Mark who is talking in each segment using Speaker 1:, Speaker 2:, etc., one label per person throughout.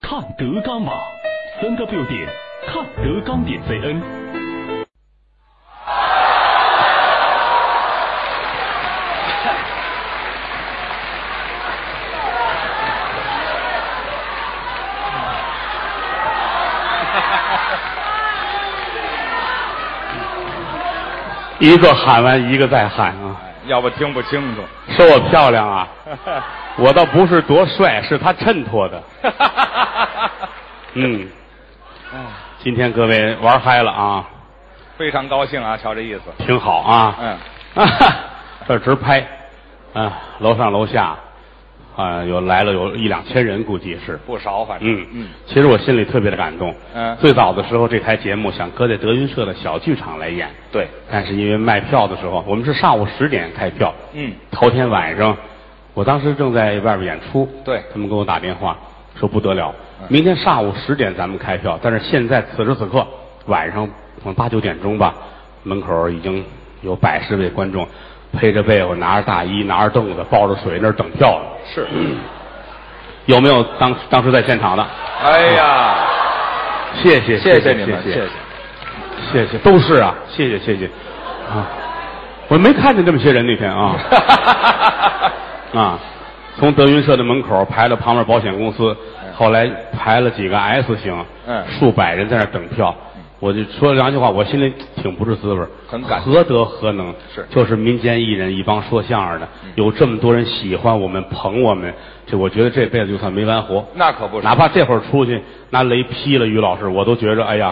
Speaker 1: 看德纲网，3W 点看德纲点 CN。
Speaker 2: 一个喊完一个再喊啊，
Speaker 3: 要不听不清楚。
Speaker 2: 说我漂亮啊，我倒不是多帅，是他衬托的。今天各位玩嗨了啊，
Speaker 3: 非常高兴啊，瞧这意思，
Speaker 2: 挺好啊。这直拍，楼上楼下来了有1、2千人，估计是
Speaker 3: 不少，反正
Speaker 2: 其实我心里特别的感动。最早的时候这台节目想搁在德云社的小剧场来演，
Speaker 3: 对，
Speaker 2: 但是因为卖票的时候，我们是上午10点开票，头天晚上，我当时正在外边演出，
Speaker 3: 对，
Speaker 2: 他们给我打电话说不得了，明天上午10点咱们开票，但是现在此时此刻晚上8、9点钟吧，门口已经有100、10位观众披着被窝，拿着大衣，拿着凳子，抱着水那儿等票了。
Speaker 3: 是，
Speaker 2: 有没有当时在现场的？
Speaker 3: 哎呀，
Speaker 2: 谢谢
Speaker 3: 你们，
Speaker 2: 谢谢，都是啊，谢谢啊！我没看见这么些人那天啊，从德云社的门口排到旁边保险公司，后来排了几个 S 型，数百人在那等票。我就说2句话，我心里挺不是滋味，
Speaker 3: 很感
Speaker 2: 何德何能？
Speaker 3: 是，
Speaker 2: 就是民间艺人一帮说相声的，有这么多人喜欢我们，捧我们，我觉得这辈子就算没完活。
Speaker 3: 那可不是，
Speaker 2: 哪怕这会儿出去拿雷劈了于老师，我都觉着哎呀，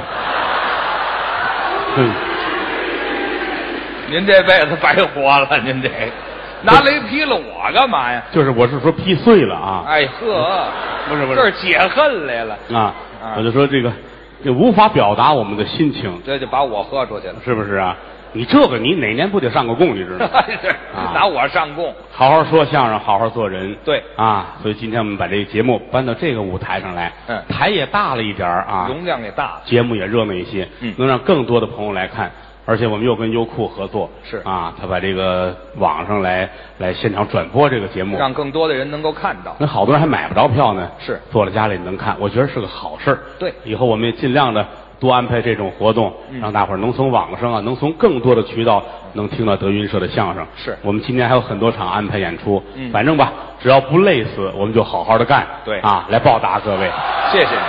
Speaker 3: 您这辈子白活了，您这拿雷劈了我干嘛呀？
Speaker 2: 就是我是说劈碎了啊！
Speaker 3: 哎呵，
Speaker 2: 不是，
Speaker 3: 这是解恨来了
Speaker 2: 啊！我就说这无法表达我们的心情，
Speaker 3: 这就把我喝出去了，
Speaker 2: 是不是啊？你你哪年不得上个供？你知道吗？
Speaker 3: 拿我上供，
Speaker 2: 好好说相声，好好做人。
Speaker 3: 对
Speaker 2: 啊，所以今天我们把这个节目搬到这个舞台上来，台也大了一点啊，
Speaker 3: 容量也大了，
Speaker 2: 节目也热闹一些，能让更多的朋友来看。而且我们又跟优酷合作，
Speaker 3: 是
Speaker 2: 啊，他把这个网上来现场转播这个节目，
Speaker 3: 让更多的人能够看到。
Speaker 2: 那好多人还买不着票呢，
Speaker 3: 是
Speaker 2: 坐在家里能看，我觉得是个好事。
Speaker 3: 对，
Speaker 2: 以后我们也尽量的多安排这种活动，让大伙儿能从网上能从更多的渠道能听到德云社的相声。
Speaker 3: 是
Speaker 2: 我们今年还有很多场安排演出，反正吧，只要不累死，我们就好好的干。
Speaker 3: 对
Speaker 2: 啊，来报答各位，
Speaker 3: 谢谢你。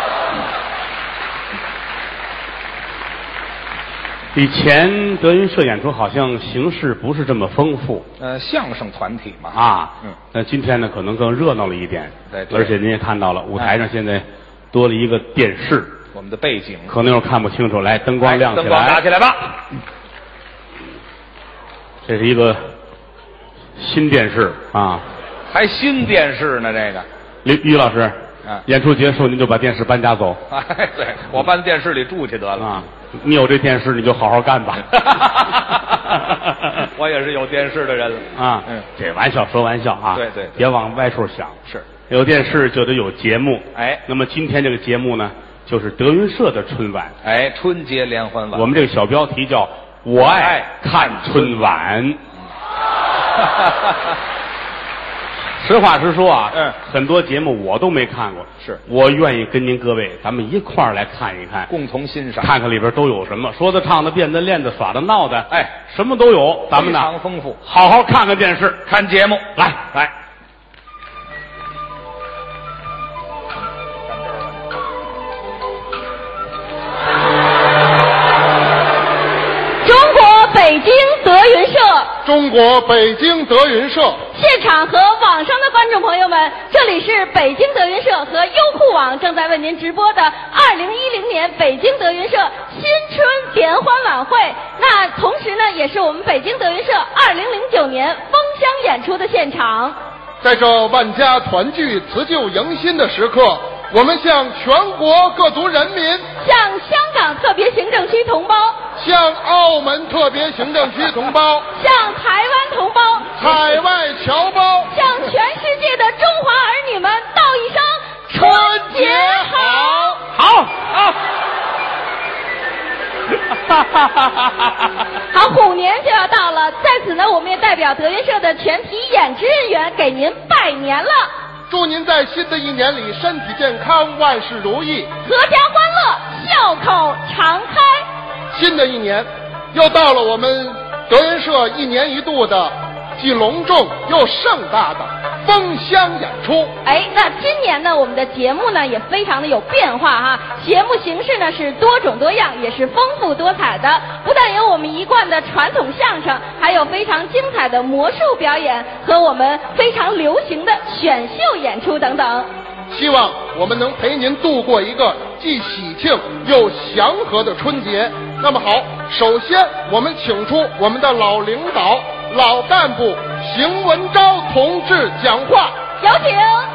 Speaker 2: 以前德云社演出好像形式不是这么丰富，
Speaker 3: 相声团体嘛
Speaker 2: 啊，那今天呢可能更热闹了一点，
Speaker 3: 对，
Speaker 2: 而且您也看到了，舞台上现在多了一个电视，
Speaker 3: 我们的背景
Speaker 2: 可能有看不清楚，来灯光亮起来，
Speaker 3: 灯光打起来吧。
Speaker 2: 这是一个新电视啊，
Speaker 3: 还新电视呢，这个
Speaker 2: 于老师。演出结束，您就把电视搬家走。
Speaker 3: 哎，对，我搬电视里住去得了
Speaker 2: 啊！你有这电视，你就好好干吧。
Speaker 3: 我也是有电视的人了
Speaker 2: 啊。这玩笑说玩笑啊，
Speaker 3: 对，
Speaker 2: 别往歪处想。
Speaker 3: 是，
Speaker 2: 有电视就得有节目。
Speaker 3: 哎，
Speaker 2: 那么今天这个节目呢，就是德云社的春晚。
Speaker 3: 哎，春节联欢晚。
Speaker 2: 我们这个小标题叫“我爱看春晚”。实话实说啊，很多节目我都没看过，
Speaker 3: 是
Speaker 2: 我愿意跟您各位咱们一块儿来看一看，
Speaker 3: 共同欣赏，
Speaker 2: 看看里边都有什么，说的唱的变的练的耍的闹的，
Speaker 3: 哎，
Speaker 2: 什么都有，咱们呢
Speaker 3: 非常丰富，
Speaker 2: 好好看看电视，
Speaker 3: 看节目，
Speaker 2: 来。
Speaker 4: 北京德云社，
Speaker 5: 中国北京德云社
Speaker 4: 现场和网上的观众朋友们，这里是北京德云社和优酷网正在为您直播的2010年北京德云社新春联欢晚会。那同时呢，也是我们北京德云社2009年封箱演出的现场。
Speaker 5: 在这万家团聚、辞旧迎新的时刻，我们向全国各族人民、
Speaker 4: 向香港特别行政区同胞、
Speaker 5: 向澳门特别行政区同胞、
Speaker 4: 向台湾同胞、
Speaker 5: 海外侨胞、
Speaker 4: 向全世界的中华儿女们道一声春节好！
Speaker 2: 好。
Speaker 4: 好，虎年就要到了，在此呢，我们也代表德云社的全体演职人员给您拜年了。
Speaker 5: 祝您在新的一年里身体健康，万事如意，
Speaker 4: 阖家欢乐，笑口常开。
Speaker 5: 新的一年又到了我们德云社一年一度的既隆重又盛大的封箱演出。
Speaker 4: 那今年呢，我们的节目呢也非常的有变化哈，节目形式呢是多种多样，也是丰富多彩的。不但有我们一贯的传统相声，还有非常精彩的魔术表演和我们非常流行的选秀演出等等。
Speaker 5: 希望我们能陪您度过一个既喜庆又祥和的春节。那么好，首先我们请出我们的老领导、老干部邢文昭同志讲话，
Speaker 4: 有请。